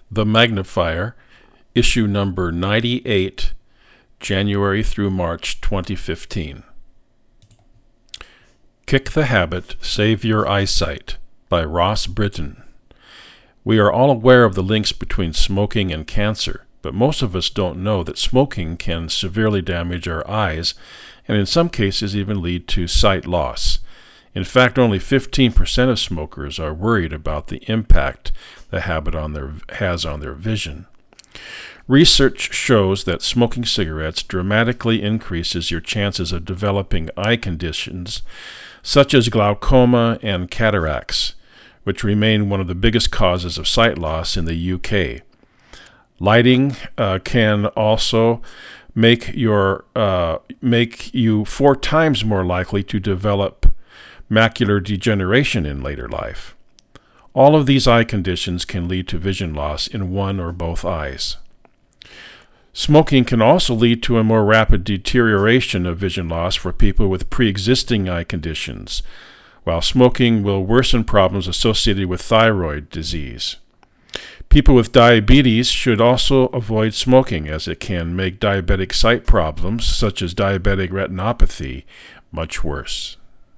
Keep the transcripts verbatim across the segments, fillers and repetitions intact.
The Magnifier, issue number ninety-eight, January through March twenty fifteen. Kick the Habit, Save Your Eyesight by Ross Britton. We are all aware of the links between smoking and cancer, but most of us don't know that smoking can severely damage our eyes and in some cases even lead to sight loss. In fact, only fifteen percent of smokers are worried about the impact the habit on their, has on their vision. Research shows that smoking cigarettes dramatically increases your chances of developing eye conditions such as glaucoma and cataracts, which remain one of the biggest causes of sight loss in the U K. Lighting uh, can also make your uh, make you four times more likely to develop macular degeneration in later life. All of these eye conditions can lead to vision loss in one or both eyes. Smoking can also lead to a more rapid deterioration of vision loss for people with pre-existing eye conditions, while smoking will worsen problems associated with thyroid disease. People with diabetes should also avoid smoking, as it can make diabetic sight problems, such as diabetic retinopathy, much worse.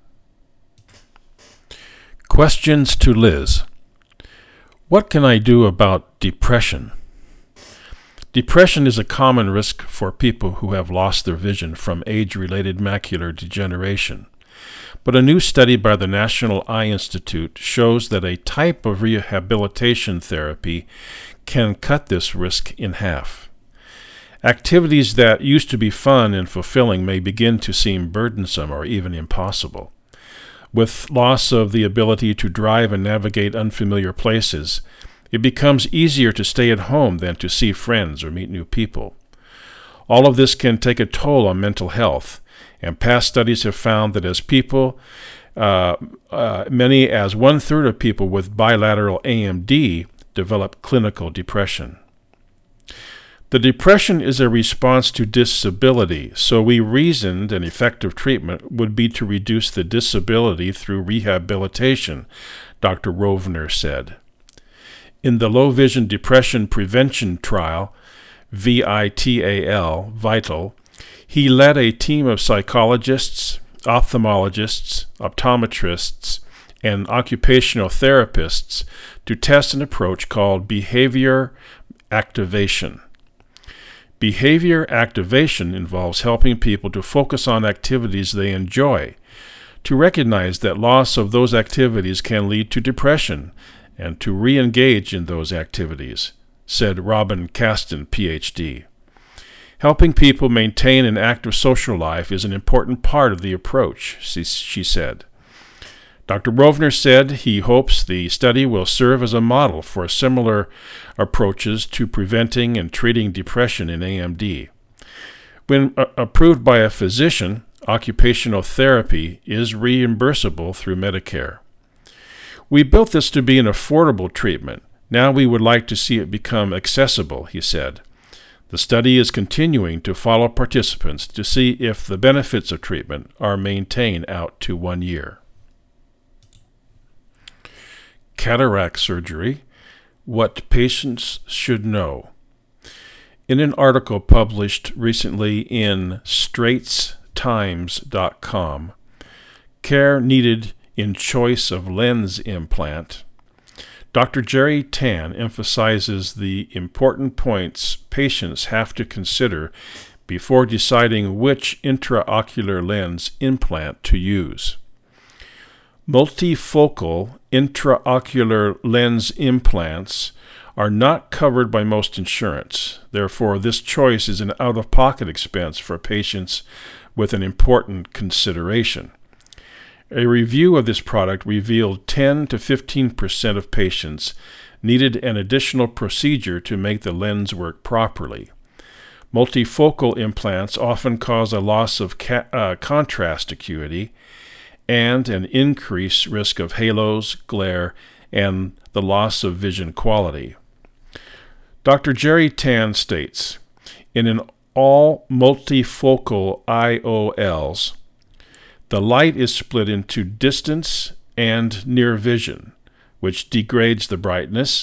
Questions to Liz. What can I do about depression? Depression is a common risk for people who have lost their vision from age-related macular degeneration. But a new study by the National Eye Institute shows that a type of rehabilitation therapy can cut this risk in half. Activities that used to be fun and fulfilling may begin to seem burdensome or even impossible. With loss of the ability to drive and navigate unfamiliar places, it becomes easier to stay at home than to see friends or meet new people. All of this can take a toll on mental health, and past studies have found that as people, uh, uh, many as one-third of people with bilateral A M D develop clinical depression. The depression is a response to disability, so we reasoned an effective treatment would be to reduce the disability through rehabilitation, Doctor Rovner said. In the Low Vision Depression Prevention Trial, VITAL, VITAL, he led a team of psychologists, ophthalmologists, optometrists, and occupational therapists to test an approach called behavior activation. Behavior activation involves helping people to focus on activities they enjoy, to recognize that loss of those activities can lead to depression, and to re-engage in those activities, said Robin Caston, P H D. Helping people maintain an active social life is an important part of the approach, she said. Doctor Rovner said he hopes the study will serve as a model for similar approaches to preventing and treating depression in A M D. When uh, approved by a physician, occupational therapy is reimbursable through Medicare. We built this to be an affordable treatment. Now we would like to see it become accessible, he said. The study is continuing to follow participants to see if the benefits of treatment are maintained out to one year. Cataract surgery, what patients should know. In an article published recently in straits times dot com, Care Needed in Choice of Lens Implant, Doctor Jerry Tan emphasizes the important points patients have to consider before deciding which intraocular lens implant to use. Multifocal intraocular lens implants are not covered by most insurance. Therefore, this choice is an out-of-pocket expense for patients with an important consideration. A review of this product revealed ten to fifteen percent of patients needed an additional procedure to make the lens work properly. Multifocal implants often cause a loss of ca- uh, contrast acuity and an increased risk of halos, glare, and the loss of vision quality. Doctor Jerry Tan states, in an all multifocal I O Ls, the light is split into distance and near vision, which degrades the brightness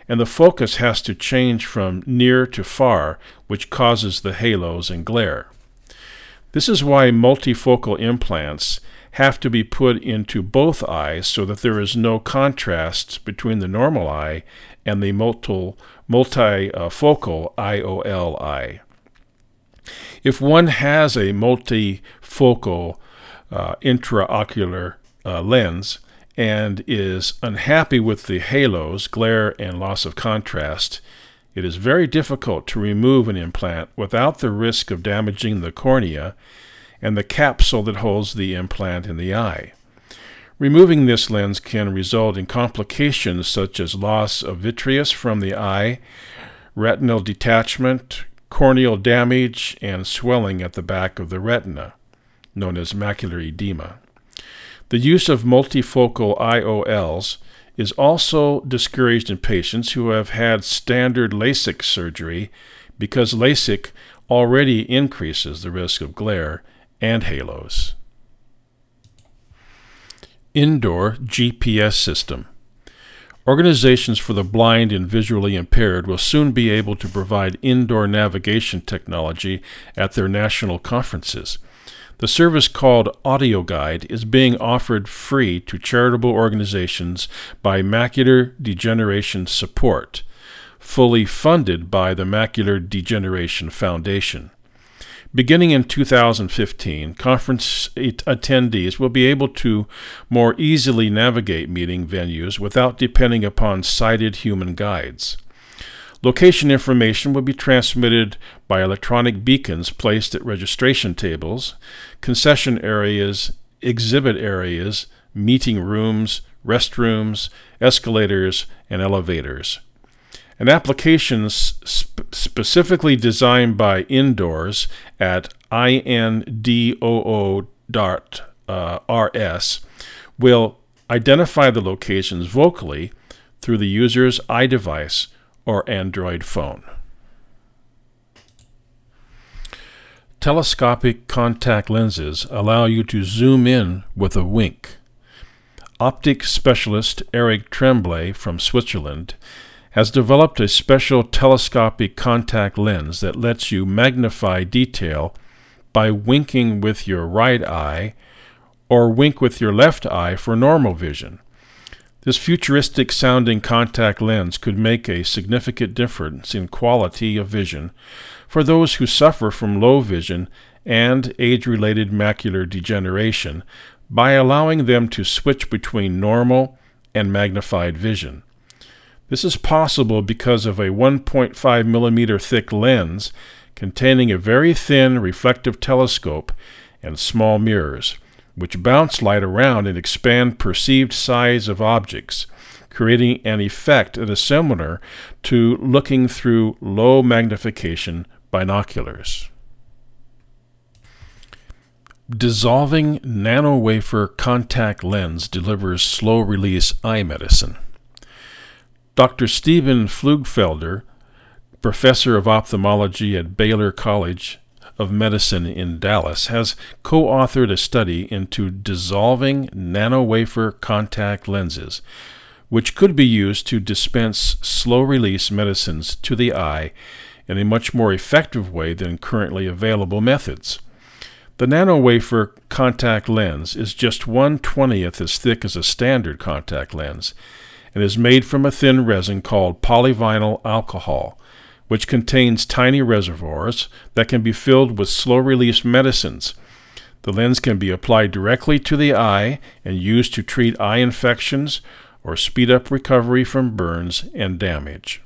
and the focus has to change from near to far, which causes the halos and glare. This is why multifocal implants have to be put into both eyes so that there is no contrast between the normal eye and the multi, multifocal I O L eye. If one has a multifocal uh, intraocular uh, lens and is unhappy with the halos, glare, and loss of contrast, it is very difficult to remove an implant without the risk of damaging the cornea and the capsule that holds the implant in the eye. Removing this lens can result in complications such as loss of vitreous from the eye, retinal detachment, corneal damage, and swelling at the back of the retina, known as macular edema. The use of multifocal I O Ls is also discouraged in patients who have had standard LASIK surgery because LASIK already increases the risk of glare and halos. Indoor G P S system. Organizations for the blind and visually impaired will soon be able to provide indoor navigation technology at their national conferences. The service called AudioGuide is being offered free to charitable organizations by Macular Degeneration Support, fully funded by the Macular Degeneration Foundation. Beginning in two thousand fifteen, conference attendees will be able to more easily navigate meeting venues without depending upon sighted human guides. Location information will be transmitted by electronic beacons placed at registration tables, concession areas, exhibit areas, meeting rooms, restrooms, escalators, and elevators. An application sp- specifically designed by Indoors at indoo dot r s will identify the locations vocally through the user's iDevice or Android phone. Telescopic contact lenses allow you to zoom in with a wink. Optic specialist Eric Tremblay from Switzerland has developed a special telescopic contact lens that lets you magnify detail by winking with your right eye or wink with your left eye for normal vision. This futuristic-sounding contact lens could make a significant difference in quality of vision for those who suffer from low vision and age-related macular degeneration by allowing them to switch between normal and magnified vision. This is possible because of a one point five millimeter thick lens containing a very thin reflective telescope and small mirrors, which bounce light around and expand perceived size of objects, creating an effect that is similar to looking through low magnification binoculars. Dissolving nanowafer contact lens delivers slow-release eye medicine. Doctor Stephen Pflugfelder, professor of ophthalmology at Baylor College of Medicine in Dallas, has co-authored a study into dissolving nanowafer contact lenses, which could be used to dispense slow-release medicines to the eye in a much more effective way than currently available methods. The nanowafer contact lens is just one twentieth as thick as a standard contact lens and is made from a thin resin called polyvinyl alcohol, which contains tiny reservoirs that can be filled with slow-release medicines. The lens can be applied directly to the eye and used to treat eye infections or speed up recovery from burns and damage.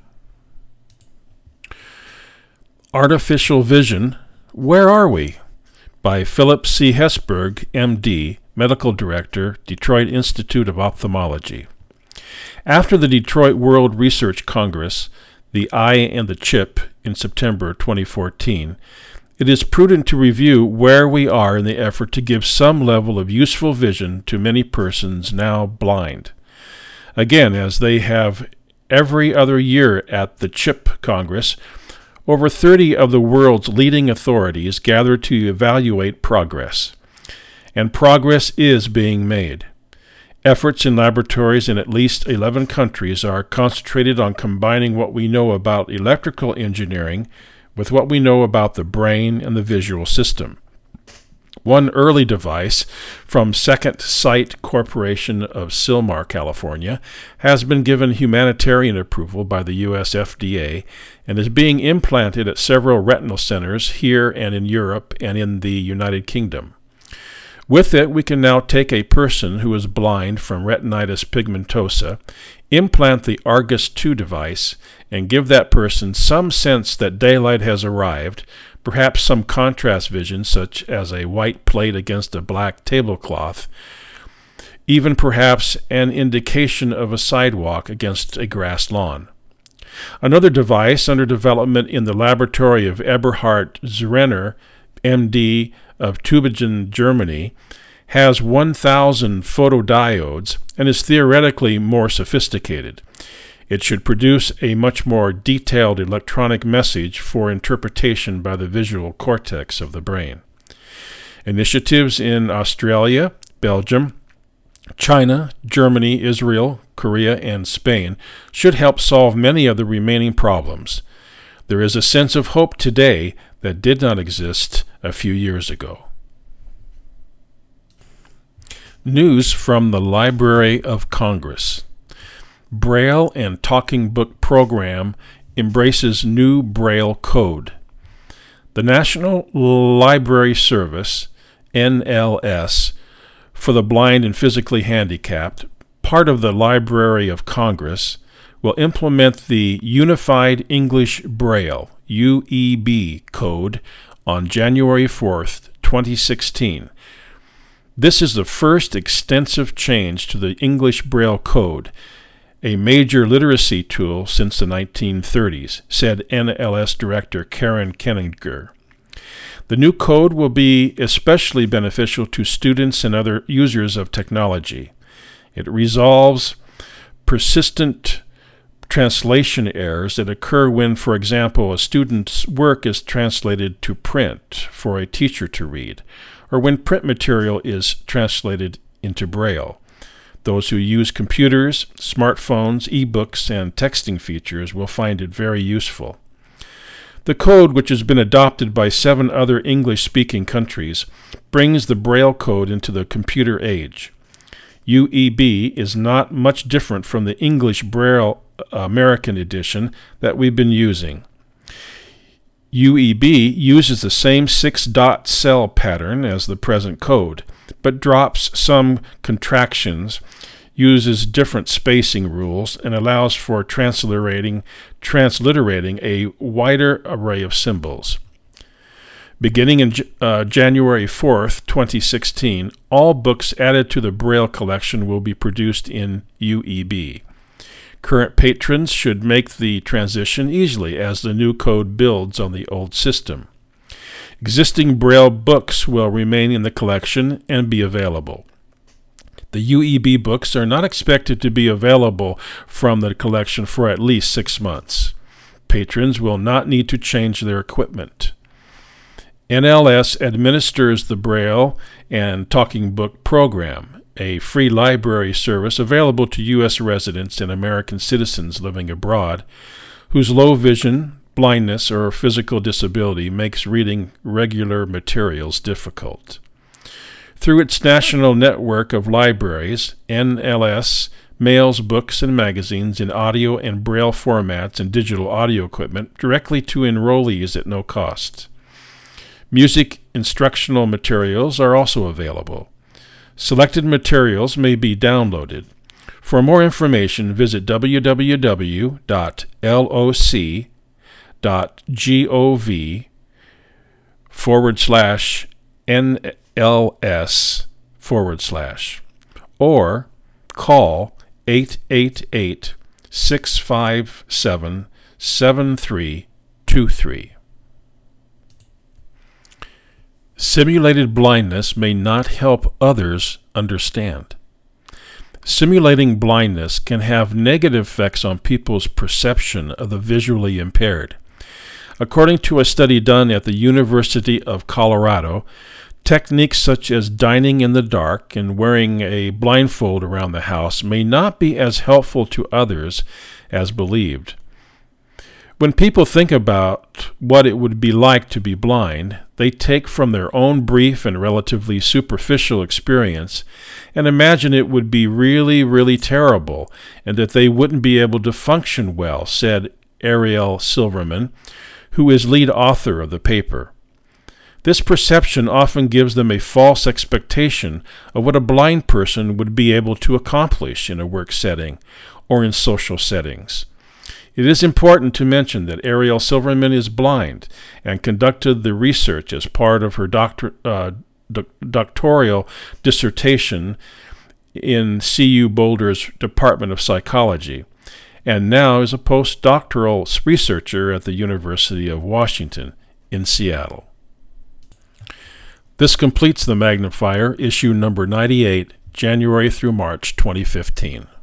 Artificial Vision, Where Are We? By Philip C. Hesburgh, M D, Medical Director, Detroit Institute of Ophthalmology. After the Detroit World Research Congress, The Eye and the Chip, in September twenty fourteen, it is prudent to review where we are in the effort to give some level of useful vision to many persons now blind. Again, as they have every other year at the CHIP Congress, over thirty of the world's leading authorities gather to evaluate progress. And progress is being made. Efforts in laboratories in at least eleven countries are concentrated on combining what we know about electrical engineering with what we know about the brain and the visual system. One early device from Second Sight Corporation of Sylmar, California, has been given humanitarian approval by the U S F D A and is being implanted at several retinal centers here and in Europe and in the United Kingdom. With it, we can now take a person who is blind from retinitis pigmentosa, implant the Argus two device, and give that person some sense that daylight has arrived, perhaps some contrast vision such as a white plate against a black tablecloth, even perhaps an indication of a sidewalk against a grass lawn. Another device under development in the laboratory of Eberhard Zrenner, M D of Tübingen, Germany, has one thousand photodiodes and is theoretically more sophisticated. It should produce a much more detailed electronic message for interpretation by the visual cortex of the brain. Initiatives in Australia, Belgium, China, Germany, Israel, Korea, and Spain should help solve many of the remaining problems. There is a sense of hope today that did not exist a few years ago. News from the Library of Congress. Braille and Talking Book Program embraces new Braille code. The National Library Service, N L S, for the blind and physically handicapped, part of the Library of Congress, will implement the Unified English Braille, U E B, code on January fourth, twenty sixteen. This is the first extensive change to the English Braille code, a major literacy tool since the nineteen thirties, said N L S Director Karen Kenninger. The new code will be especially beneficial to students and other users of technology. It resolves persistent translation errors that occur when, for example, a student's work is translated to print for a teacher to read, or when print material is translated into Braille. Those who use computers, smartphones, e-books, and texting features will find it very useful. The code, which has been adopted by seven other English-speaking countries, brings the Braille code into the computer age. U E B is not much different from the English Braille American edition that we've been using. U E B uses the same six-dot cell pattern as the present code, but drops some contractions, uses different spacing rules, and allows for transliterating, transliterating a wider array of symbols. Beginning in uh, January fourth, twenty sixteen, all books added to the Braille collection will be produced in U E B. Current patrons should make the transition easily as the new code builds on the old system. Existing Braille books will remain in the collection and be available. The U E B books are not expected to be available from the collection for at least six months. Patrons will not need to change their equipment. N L S administers the Braille and Talking Book program, a free library service available to U S residents and American citizens living abroad whose low vision, blindness, or physical disability makes reading regular materials difficult. Through its national network of libraries, N L S mails books and magazines in audio and Braille formats and digital audio equipment directly to enrollees at no cost. Music instructional materials are also available. Selected materials may be downloaded. For more information, visit w w w dot loc dot gov forward slash nls forward slash or call eight eight eight, six five seven, seven three two three. Simulated blindness may not help others understand. Simulating blindness can have negative effects on people's perception of the visually impaired. According to a study done at the University of Colorado, Techniques such as dining in the dark and wearing a blindfold around the house may not be as helpful to others as believed. When people think about what it would be like to be blind, they take from their own brief and relatively superficial experience and imagine it would be really, really terrible and that they wouldn't be able to function well, said Ariel Silverman, who is lead author of the paper. This perception often gives them a false expectation of what a blind person would be able to accomplish in a work setting or in social settings. It is important to mention that Ariel Silverman is blind and conducted the research as part of her doctor, uh, doc- doctoral dissertation in C U Boulder's Department of Psychology, and now is a postdoctoral researcher at the University of Washington in Seattle. This completes the Magnifier, issue number ninety-eight, January through March twenty fifteen.